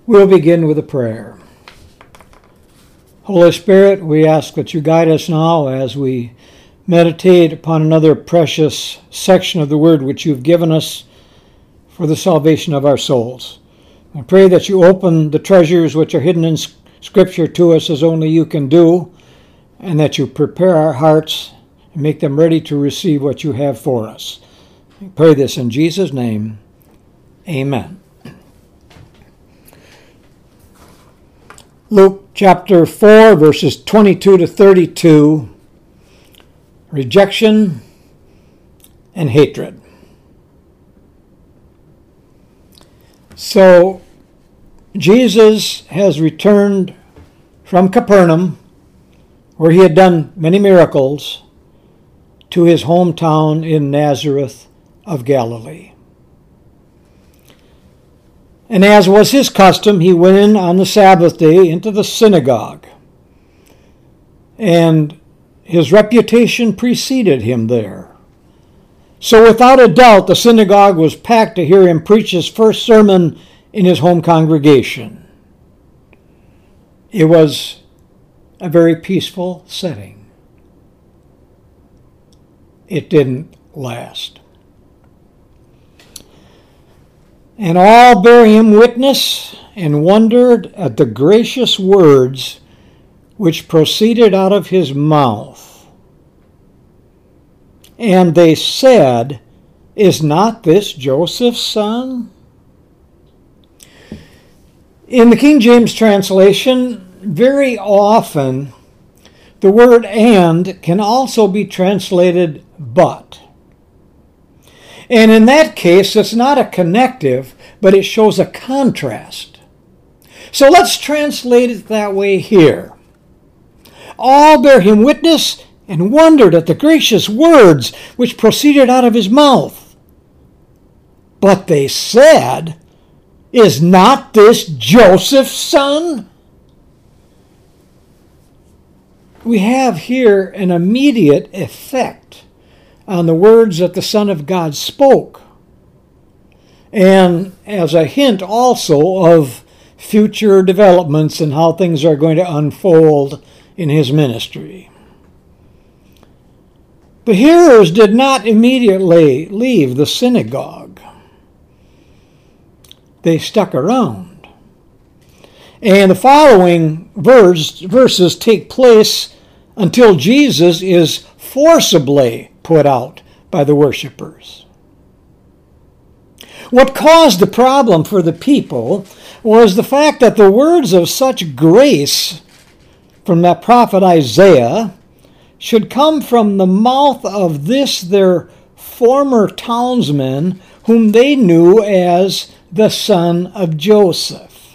We'll begin with a prayer. Holy Spirit, we ask that you guide us now as we meditate upon another precious section of the Word which you've given us for the salvation of our souls. I pray that you open the treasures which are hidden in Scripture to us as only you can do, and that you prepare our hearts and make them ready to receive what you have for us. I pray this in Jesus' name. Amen. Luke chapter 4, verses 22 to 32, rejection and hatred. So, Jesus has returned from Capernaum, where he had done many miracles, to his hometown in Nazareth of Galilee. And as was his custom, he went in on the Sabbath day into the synagogue. And his reputation preceded him there. So without a doubt, the synagogue was packed to hear him preach his first sermon in his home congregation. It was a very peaceful setting. It didn't last. And all bare him witness, and wondered at the gracious words which proceeded out of his mouth. And they said, Is not this Joseph's son? In the King James translation, very often the word and can also be translated but. And in that case, it's not a connective, but it shows a contrast. So let's translate it that way here. All bear him witness and wondered at the gracious words which proceeded out of his mouth. But they said, Is not this Joseph's son? We have here an immediate effect on the words that the Son of God spoke, and as a hint also of future developments and how things are going to unfold in his ministry. The hearers did not immediately leave the synagogue. They stuck around. And the following verses take place until Jesus is forcibly put out by the worshipers. What caused the problem for the people was the fact that the words of such grace from that prophet Isaiah should come from the mouth of this their former townsman, whom they knew as the son of Joseph.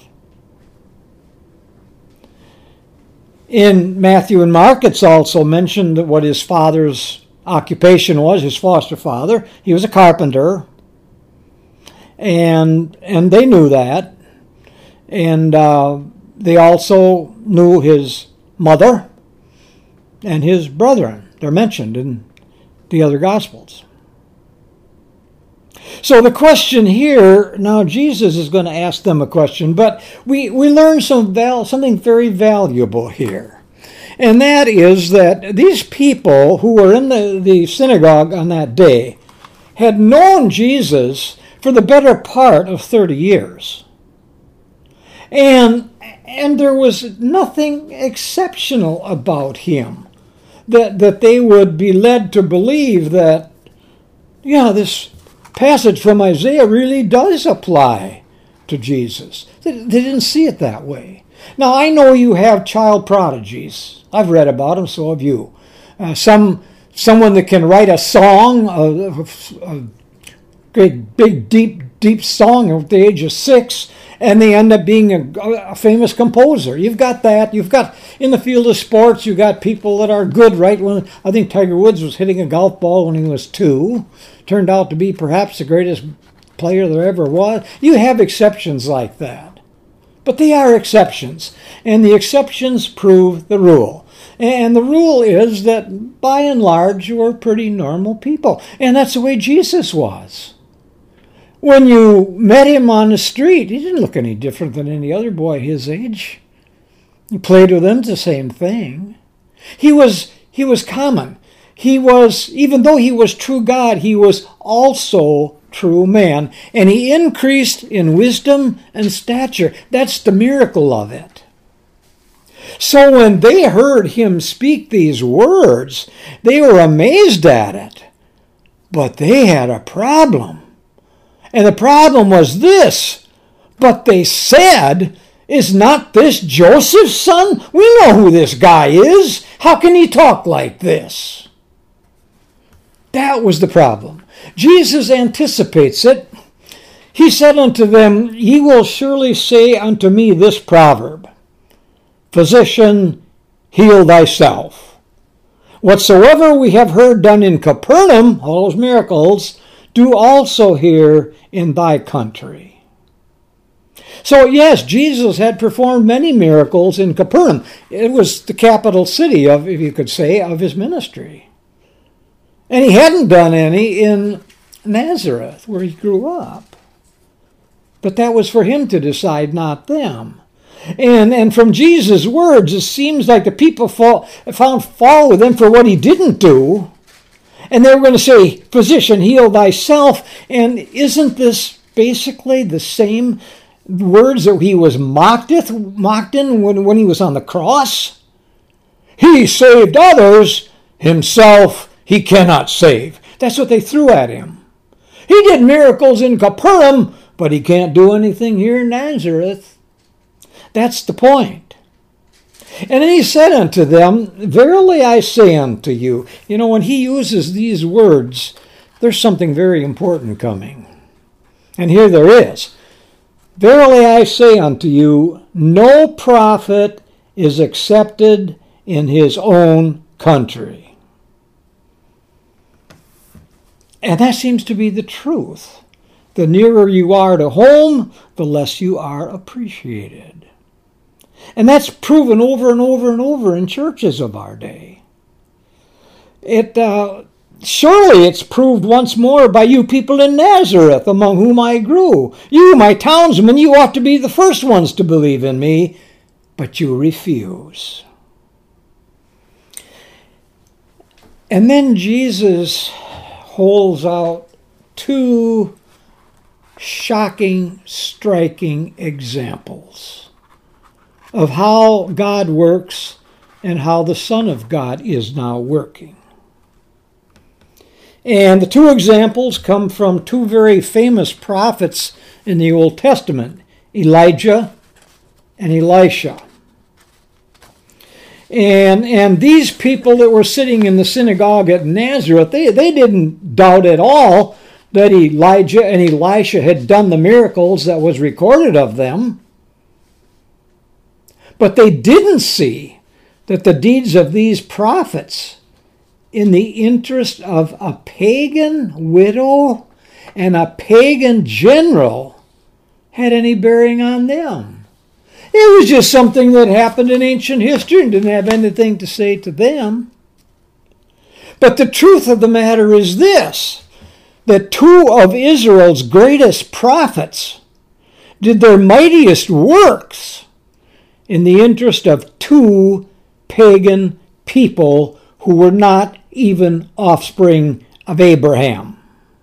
In Matthew and Mark, it's also mentioned that what his father's occupation was, his foster father. He was a carpenter, and they knew that. And they also knew his mother and his brethren. They're mentioned in the other Gospels. So the question here, now Jesus is going to ask them a question, but we learn something very valuable here. And that is that these people who were in the synagogue on that day had known Jesus for the better part of 30 years. And there was nothing exceptional about him that they would be led to believe that, yeah, this passage from Isaiah really does apply to Jesus. They didn't see it that way. Now, I know you have child prodigies. I've read about them, so have you. Someone that can write a song, a great, big, deep song at the age of 6, and they end up being a famous composer. You've got that. You've got, in the field of sports, you've got people that are good, right? When I think Tiger Woods was hitting a golf ball when he was 2. Turned out to be perhaps the greatest player there ever was. You have exceptions like that. But they are exceptions, and the exceptions prove the rule. And the rule is that, by and large, we're pretty normal people. And that's the way Jesus was. When you met him on the street, he didn't look any different than any other boy his age. You played with him, the same thing. He was common. He was, even though he was true God, he was also true man. And he increased in wisdom and stature. That's the miracle of it. So when they heard him speak these words, they were amazed at it. But they had a problem. And the problem was this. But they said, "Is not this Joseph's son? We know who this guy is. How can he talk like this?" That was the problem. Jesus anticipates it. He said unto them, "Ye will surely say unto me this proverb, Physician, heal thyself. Whatsoever we have heard done in Capernaum," all those miracles, "do also here in thy country." So yes, Jesus had performed many miracles in Capernaum. It was the capital city of, if you could say, of his ministry. And he hadn't done any in Nazareth, where he grew up. But that was for him to decide, not them. And from Jesus' words, it seems like the people found fault with him for what he didn't do. And they were going to say, "Physician, heal thyself." And isn't this basically the same words that he was mocked in when he was on the cross? He saved others, himself he cannot save. That's what they threw at him. He did miracles in Capernaum, but he can't do anything here in Nazareth. That's the point. And then he said unto them, "Verily I say unto you," when he uses these words, there's something very important coming. And here there is. "Verily I say unto you, no prophet is accepted in his own country." And that seems to be the truth. The nearer you are to home, the less you are appreciated. And that's proven over and over and over in churches of our day. Surely it's proved once more by you people in Nazareth, among whom I grew. You, my townsmen, you ought to be the first ones to believe in me, but you refuse. And then Jesus holds out two shocking, striking examples of how God works and how the Son of God is now working. And the two examples come from two very famous prophets in the Old Testament, Elijah and Elisha. And these people that were sitting in the synagogue at Nazareth, they didn't doubt at all that Elijah and Elisha had done the miracles that was recorded of them. But they didn't see that the deeds of these prophets, in the interest of a pagan widow and a pagan general, had any bearing on them. It was just something that happened in ancient history and didn't have anything to say to them. But the truth of the matter is this, that two of Israel's greatest prophets did their mightiest works in the interest of two pagan people who were not even offspring of Abraham.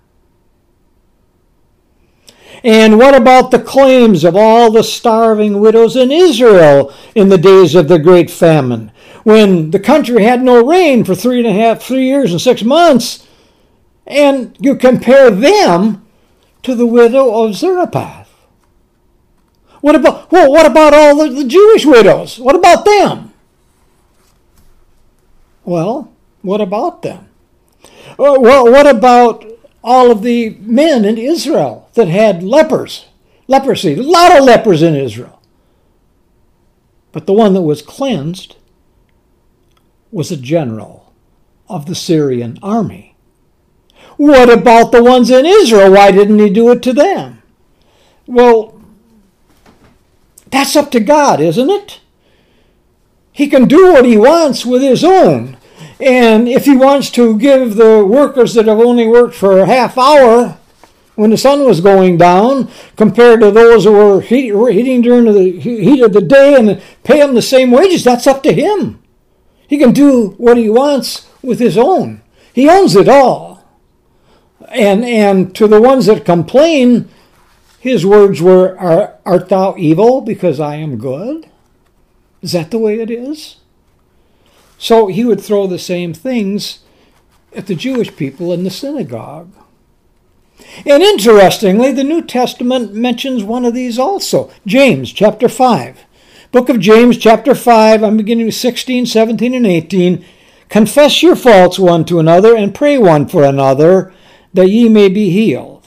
And what about the claims of all the starving widows in Israel in the days of the great famine, when the country had no rain for 3 years and 6 months, and you compare them to the widow of Zarephath? What about all the Jewish widows? What about them? Well, what about them? Well, what about all of the men in Israel that had leprosy? A lot of lepers in Israel. But the one that was cleansed was a general of the Syrian army. What about the ones in Israel? Why didn't he do it to them? Well, that's up to God, isn't it? He can do what he wants with his own. And if he wants to give the workers that have only worked for a half hour when the sun was going down compared to those who were eating during the heat of the day and pay him the same wages. That's up to him. He can do what he wants with his own. He owns it all. And to the ones that complain, his words were, art thou evil because I am good? Is that the way it is? So he would throw the same things at the Jewish people in the synagogue. And interestingly, the New Testament mentions one of these also. James chapter 5. Book of James chapter 5, I'm beginning with 16, 17, and 18. Confess your faults one to another and pray one for another, that ye may be healed.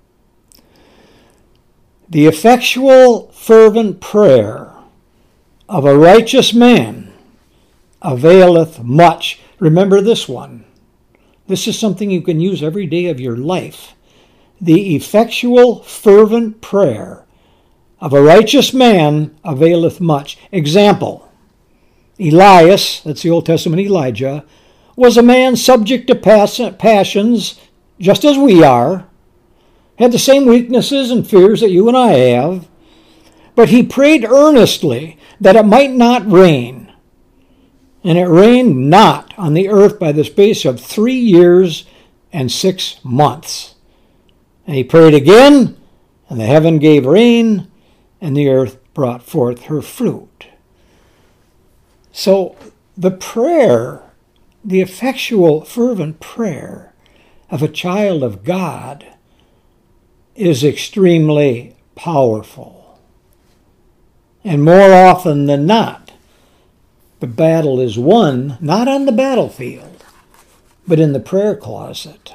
The effectual, fervent prayer of a righteous man availeth much. Remember this one. This is something you can use every day of your life. The effectual, fervent prayer of a righteous man availeth much. Example, Elias, that's the Old Testament Elijah, was a man subject to passions just as we are, had the same weaknesses and fears that you and I have, but he prayed earnestly that it might not rain. And it rained not on the earth by the space of 3 years and 6 months. And he prayed again, and the heaven gave rain, and the earth brought forth her fruit. So the prayer, the effectual, fervent prayer of a child of God is extremely powerful. And more often than not, the battle is won not on the battlefield, but in the prayer closet.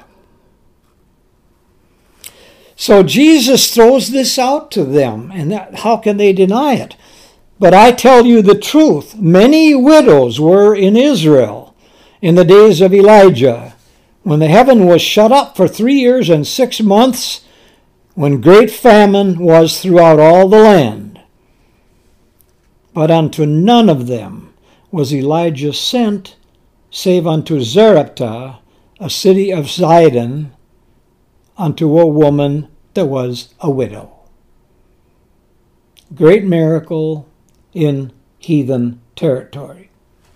So Jesus throws this out to them, and how can they deny it? But I tell you the truth, many widows were in Israel in the days of Elijah, when the heaven was shut up for 3 years and 6 months, when great famine was throughout all the land. But unto none of them was Elijah sent, save unto Zarephath, a city of Sidon, unto a woman that was a widow. Great miracle in heathen territory.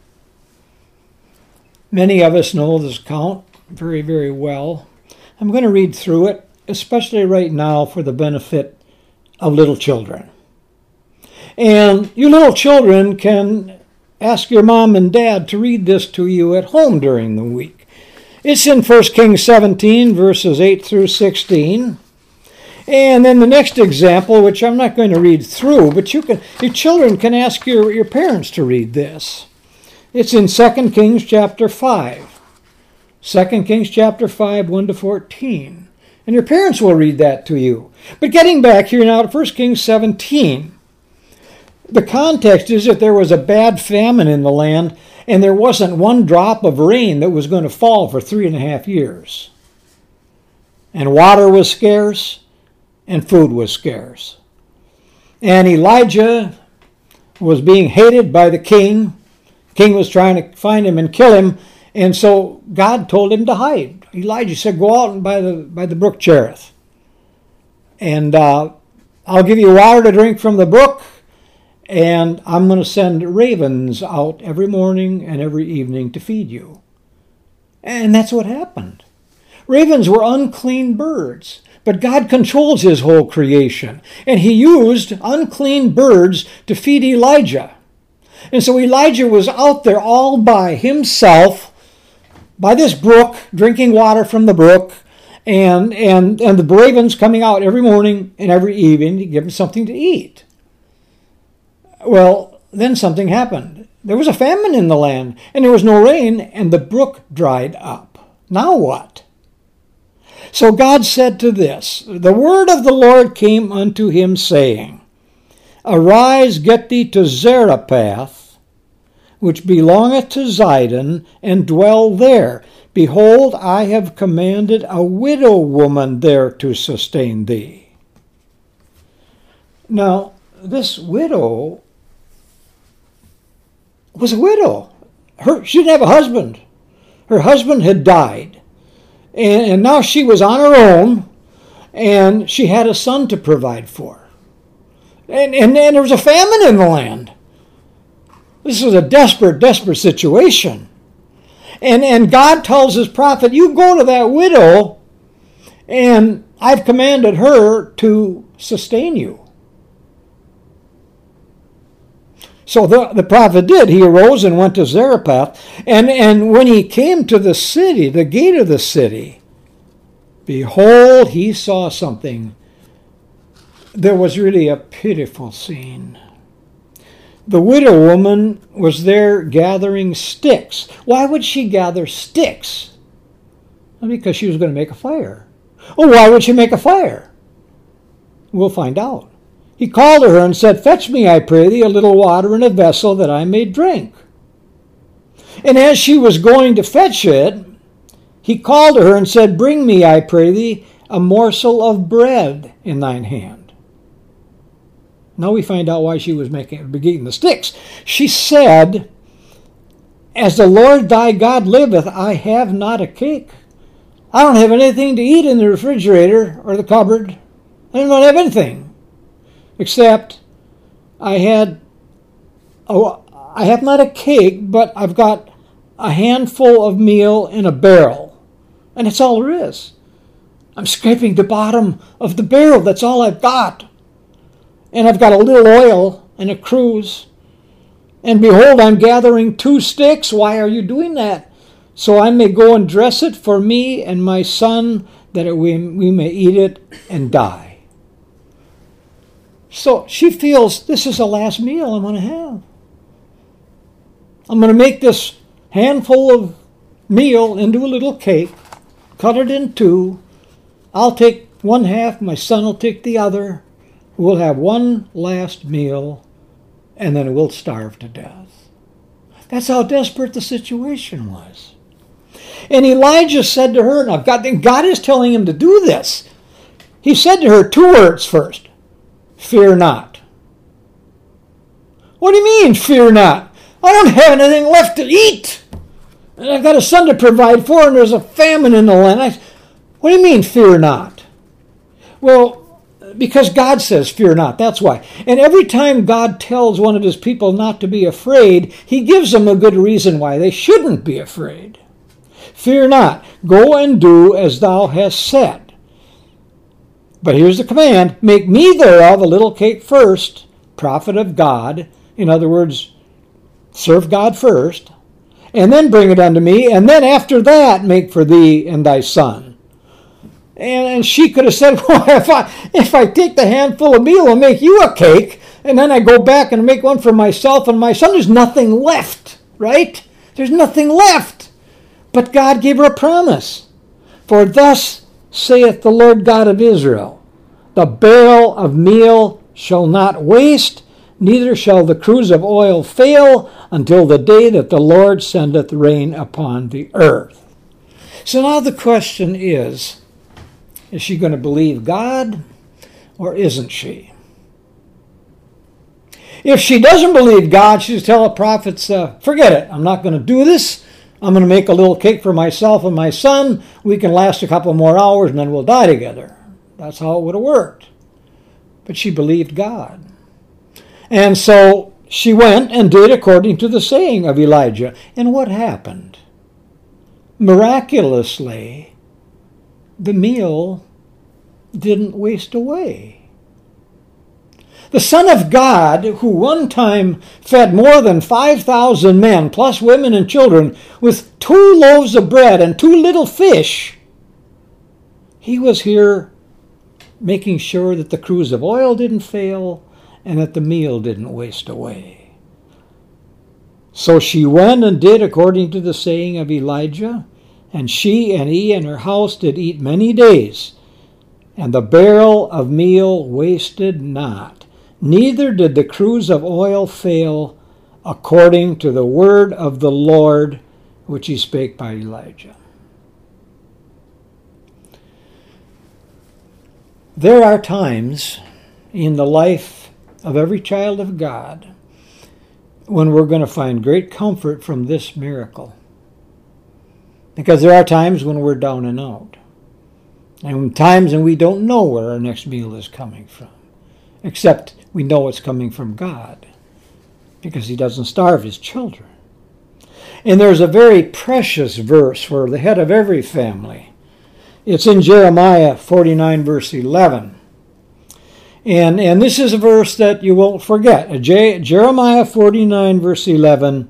Many of us know this account very, very well. I'm going to read through it, especially right now for the benefit of little children. And you little children can ask your mom and dad to read this to you at home during the week. It's in 1 Kings 17, verses 8 through 16. And then the next example, which I'm not going to read through, but your children can ask your parents to read this. It's in 2 Kings chapter 5. 2 Kings chapter 5, 1 to 14. And your parents will read that to you. But getting back here now to 1 Kings 17, the context is that there was a bad famine in the land, and there wasn't one drop of rain that was going to fall for 3.5 years. And water was scarce, and food was scarce. And Elijah was being hated by the king. The king was trying to find him and kill him, and so God told him to hide. Elijah said, go out and by the brook Cherith, and I'll give you water to drink from the brook, and I'm going to send ravens out every morning and every evening to feed you. And that's what happened. Ravens were unclean birds, but God controls his whole creation, and he used unclean birds to feed Elijah. And so Elijah was out there all by himself by this brook, drinking water from the brook, and the ravens coming out every morning and every evening to give him something to eat. Well, then something happened. There was a famine in the land, and there was no rain, and the brook dried up. Now what? So God said to this, the word of the Lord came unto him, saying, Arise, get thee to Zarephath, which belongeth to Zidon, and dwell there. Behold, I have commanded a widow woman there to sustain thee. Now, this widow was a widow. She didn't have a husband. Her husband had died. And now she was on her own, and she had a son to provide for. And there was a famine in the land. This was a desperate, desperate situation. And God tells his prophet, you go to that widow, and I've commanded her to sustain you. So the prophet did. He arose and went to Zarephath. And when he came to the city, the gate of the city, behold, he saw something. There was really a pitiful scene. The widow woman was there gathering sticks. Why would she gather sticks? Well, because she was going to make a fire. Oh, why would she make a fire? We'll find out. He called to her and said, fetch me, I pray thee, a little water in a vessel that I may drink. And as she was going to fetch it, he called to her and said, bring me, I pray thee, a morsel of bread in thine hand. Now we find out why she was beginning the sticks. She said, as the Lord thy God liveth, I have not a cake. I don't have anything to eat in the refrigerator or the cupboard. I don't have anything. Except I have not a cake, but I've got a handful of meal in a barrel. And that's all there is. I'm scraping the bottom of the barrel. That's all I've got. And I've got a little oil and a cruse. And behold, I'm gathering 2 sticks. Why are you doing that? So I may go and dress it for me and my son, that we may eat it and die. So she feels this is the last meal I'm going to have. I'm going to make this handful of meal into a little cake, cut it in 2. I'll take one half, my son will take the other. We'll have one last meal, and then we'll starve to death. That's how desperate the situation was. And Elijah said to her, now God is telling him to do this. He said to her 2 words first. Fear not. What do you mean, fear not? I don't have anything left to eat. And I've got a son to provide for, and there's a famine in the land. What do you mean, fear not? Well, because God says, fear not. That's why. And every time God tells one of his people not to be afraid, he gives them a good reason why they shouldn't be afraid. Fear not. Go and do as thou hast said. But here's the command, make me thereof a little cake first, prophet of God. In other words, serve God first, and then bring it unto me, and then after that make for thee and thy son. And she could have said, well, if I take the handful of meal and make you a cake, and then I go back and make one for myself and my son, there's nothing left, right? There's nothing left. But God gave her a promise. For thus saith the Lord God of Israel, the barrel of meal shall not waste, neither shall the cruse of oil fail, until the day that the Lord sendeth rain upon the earth. So now the question is she going to believe God, or isn't she? If she doesn't believe God, she'll tell the prophets, forget it, I'm not going to do this. I'm going to make a little cake for myself and my son. We can last a couple more hours and then we'll die together. That's how it would have worked. But she believed God. And so she went and did according to the saying of Elijah. And what happened? Miraculously, the meal didn't waste away. The Son of God, who one time fed more than 5,000 men, plus women and children, with 2 loaves of bread and 2 little fish, he was here making sure that the cruse of oil didn't fail and that the meal didn't waste away. So she went and did according to the saying of Elijah, and she and he and her house did eat many days, and the barrel of meal wasted not. Neither did the cruse of oil fail, according to the word of the Lord, which he spake by Elijah. There are times in the life of every child of God when we're going to find great comfort from this miracle. Because there are times when we're down and out. And times when we don't know where our next meal is coming from, except we know it's coming from God, because he doesn't starve his children. And there's a very precious verse for the head of every family. It's in Jeremiah 49, verse 11. And this is a verse that you won't forget. Jeremiah 49, verse 11,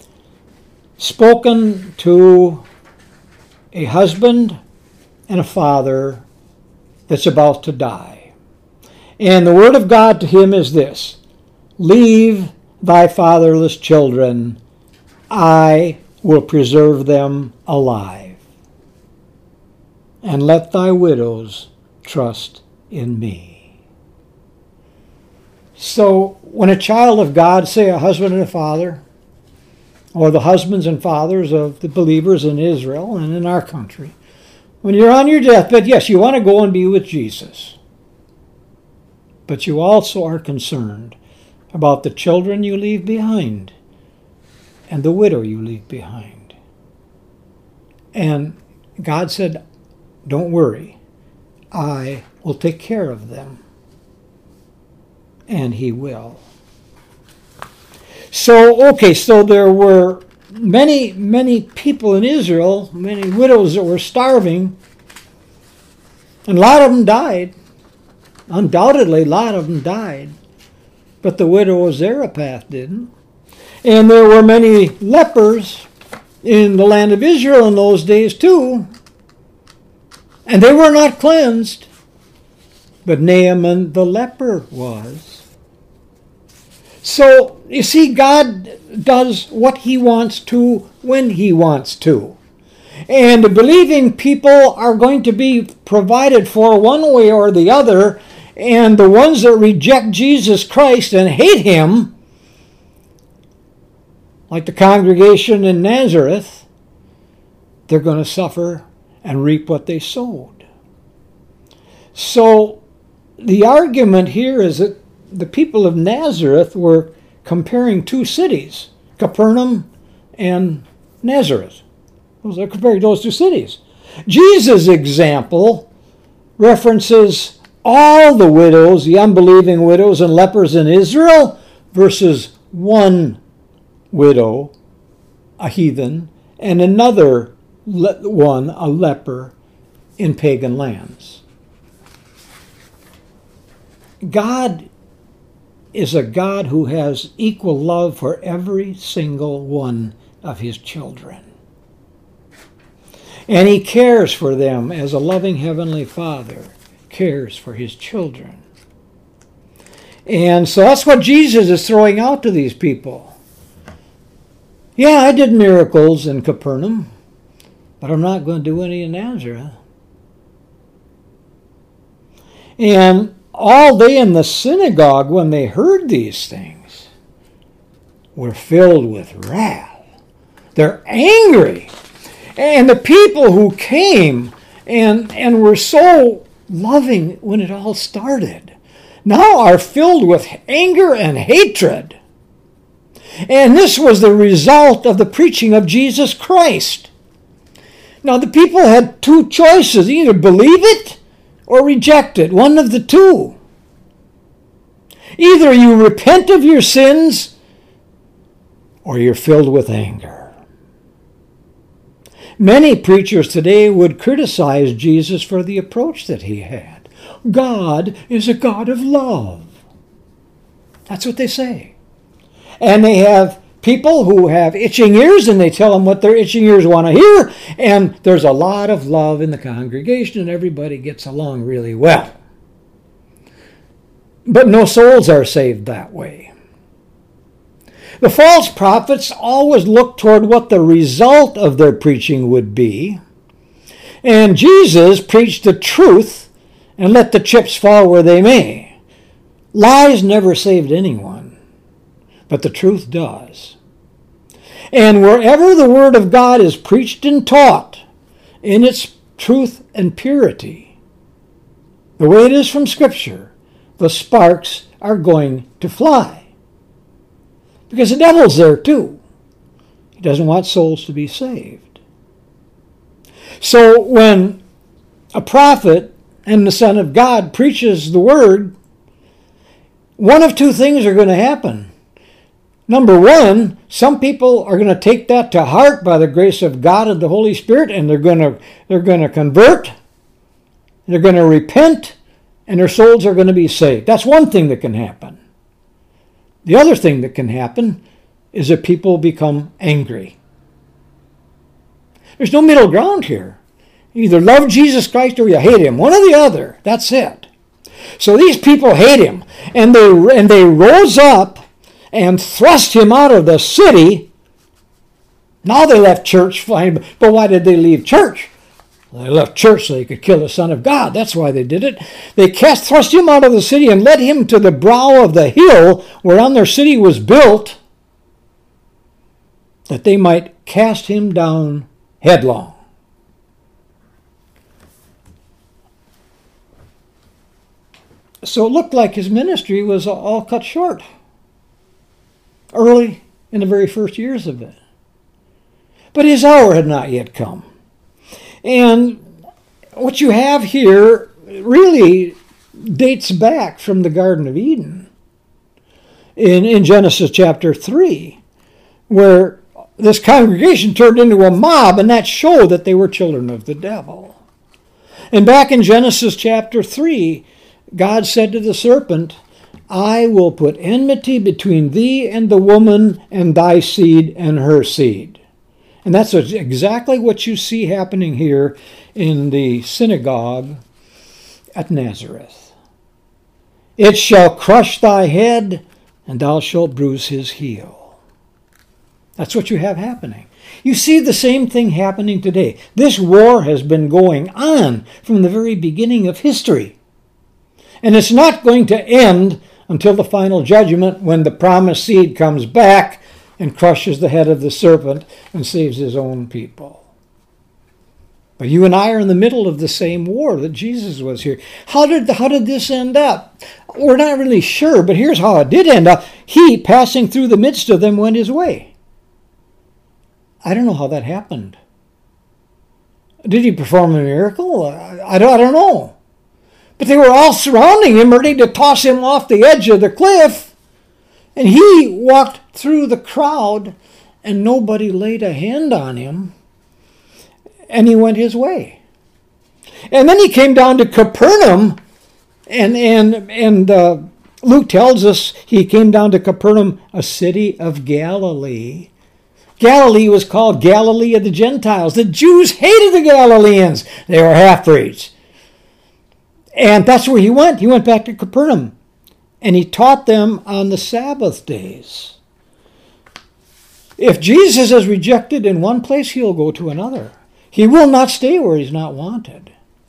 spoken to a husband and a father that's about to die. And the word of God to him is this: leave thy fatherless children, I will preserve them alive. And let thy widows trust in me. So when a child of God, say a husband and a father, or the husbands and fathers of the believers in Israel and in our country, when you're on your deathbed, yes, you want to go and be with Jesus. But you also are concerned about the children you leave behind and the widow you leave behind. And God said, don't worry, I will take care of them. And he will. So there were many people in Israel, many widows that were starving, and a lot of them died. Undoubtedly, a lot of them died. But the widow of Zarephath didn't. And there were many lepers in the land of Israel in those days too. And they were not cleansed. But Naaman the leper was. So, you see, God does what he wants to when he wants to. And the believing people are going to be provided for one way or the other. And the ones that reject Jesus Christ and hate him, like the congregation in Nazareth, they're going to suffer and reap what they sowed. So the argument here is that the people of Nazareth were comparing two cities, Capernaum and Nazareth. They're comparing those two cities. Jesus' example references all the widows, the unbelieving widows and lepers in Israel, versus one widow, a heathen, and another one, a leper, in pagan lands. God is a God who has equal love for every single one of his children. And he cares for them as a loving heavenly Father cares for his children. And so that's what Jesus is throwing out to these people. Yeah, I did miracles in Capernaum, but I'm not going to do any in Nazareth. And all they in the synagogue, when they heard these things, were filled with wrath. They're angry. And the people who came and were so loving when it all started now are filled with anger and hatred. And this was the result of the preaching of Jesus Christ. Now the people had two choices: either believe it or reject it, one of the two. Either you repent of your sins or you're filled with anger. Many preachers today would criticize Jesus for the approach that he had. God is a God of love. That's what they say. And they have people who have itching ears, and they tell them what their itching ears want to hear, and there's a lot of love in the congregation, and everybody gets along really well. But no souls are saved that way. The false prophets always look toward what the result of their preaching would be, and Jesus preached the truth and let the chips fall where they may. Lies never saved anyone, but the truth does. And wherever the Word of God is preached and taught in its truth and purity, the way it is from Scripture, the sparks are going to fly. Because the devil's there too. He doesn't want souls to be saved. So when a prophet and the Son of God preaches the word, one of two things are going to happen. Number one, some people are going to take that to heart by the grace of God and the Holy Spirit, and they're going to convert, they're going to repent, and their souls are going to be saved. That's one thing that can happen. The other thing that can happen is that people become angry. There's no middle ground here. You either love Jesus Christ or you hate him. One or the other. That's it. So these people hate him, and they rose up and thrust him out of the city. Now they left church fine, but why did they leave church? They left church so they could kill the Son of God. That's why they did it. They thrust him out of the city and led him to the brow of the hill whereon their city was built, that they might cast him down headlong. So it looked like his ministry was all cut short early in the very first years of it. But his hour had not yet come. And what you have here really dates back from the Garden of Eden in Genesis chapter 3, where this congregation turned into a mob, and that showed that they were children of the devil. And back in Genesis chapter 3, God said to the serpent, I will put enmity between thee and the woman, and thy seed and her seed. And that's exactly what you see happening here in the synagogue at Nazareth. It shall crush thy head, and thou shalt bruise his heel. That's what you have happening. You see the same thing happening today. This war has been going on from the very beginning of history. And it's not going to end until the final judgment, when the promised seed comes back and crushes the head of the serpent and saves his own people. But you and I are in the middle of the same war that Jesus was here. How did this end up? We're not really sure, but here's how it did end up. He, passing through the midst of them, went his way. I don't know how that happened. Did he perform a miracle? I don't know. But they were all surrounding him, ready to toss him off the edge of the cliff. And he walked through the crowd, and nobody laid a hand on him. And he went his way. And then he came down to Capernaum, and Luke tells us he came down to Capernaum, a city of Galilee. Galilee was called Galilee of the Gentiles. The Jews hated the Galileans. They were half-breeds. And that's where he went. He went back to Capernaum. And he taught them on the Sabbath days. If Jesus is rejected in one place, he'll go to another. He will not stay where he's not wanted.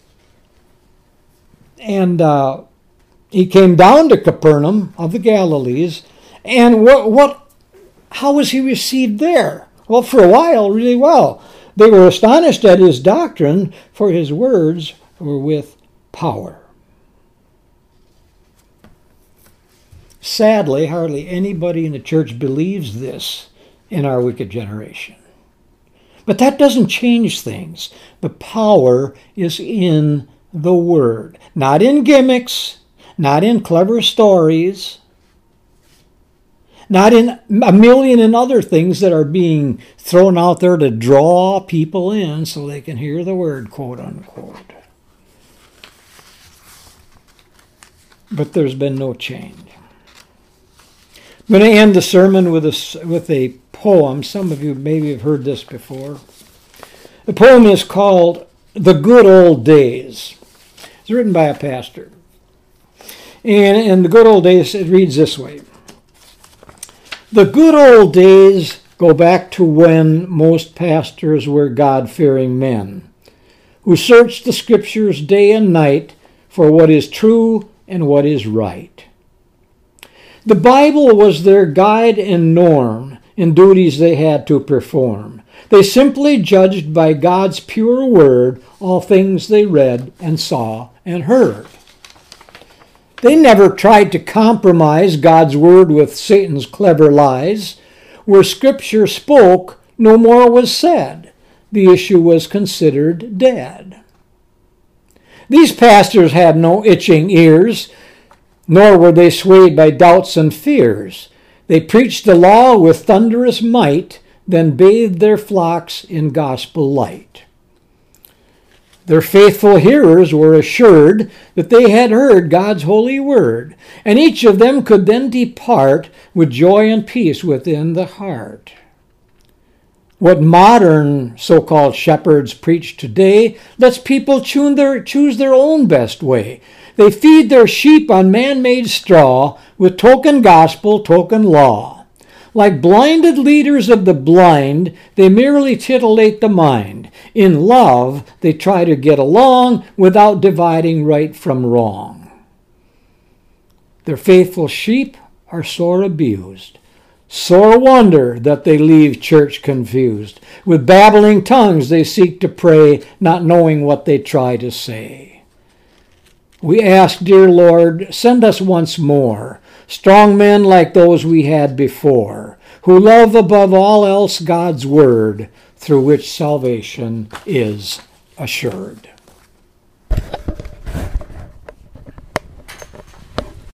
And he came down to Capernaum of the Galilees. And how was he received there? Well, for a while, really well. They were astonished at his doctrine, for his words were with power. Sadly, hardly anybody in the church believes this in our wicked generation. But that doesn't change things. The power is in the Word. Not in gimmicks, not in clever stories, not in a million and other things that are being thrown out there to draw people in so they can hear the Word, quote unquote. But there's been no change. I'm going to end the sermon with a poem. Some of you maybe have heard this before. The poem is called The Good Old Days. It's written by a pastor. And in The Good Old Days, it reads this way. The good old days go back to when most pastors were God-fearing men, who searched the Scriptures day and night for what is true and what is right. The Bible was their guide and norm in duties they had to perform. They simply judged by God's pure word all things they read and saw and heard. They never tried to compromise God's word with Satan's clever lies. Where Scripture spoke, no more was said. The issue was considered dead. These pastors had no itching ears, nor were they swayed by doubts and fears. They preached the law with thunderous might, then bathed their flocks in gospel light. Their faithful hearers were assured that they had heard God's holy word, and each of them could then depart with joy and peace within the heart. What modern so-called shepherds preach today lets people choose their own best way. They feed their sheep on man-made straw with token gospel, token law. Like blinded leaders of the blind, they merely titillate the mind. In love, they try to get along without dividing right from wrong. Their faithful sheep are sore abused. Sore wonder that they leave church confused. With babbling tongues they seek to pray, not knowing what they try to say. We ask, dear Lord, send us once more strong men like those we had before, who love above all else God's word, through which salvation is assured.